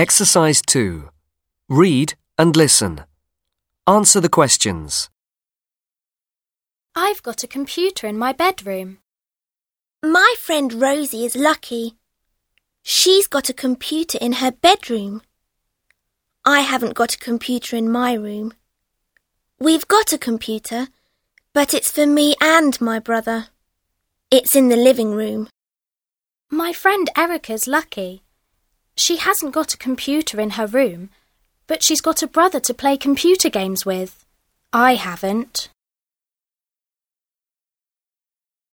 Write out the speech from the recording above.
Exercise 2. Read and listen. Answer the questions. I've got a computer in my bedroom. My friend Rosie is lucky. She's got a computer in her bedroom. I haven't got a computer in my room. We've got a computer, but it's for me and my brother. It's in the living room. My friend Erica's lucky. She hasn't got a computer in her room, but she's got a brother to play computer games with. I haven't.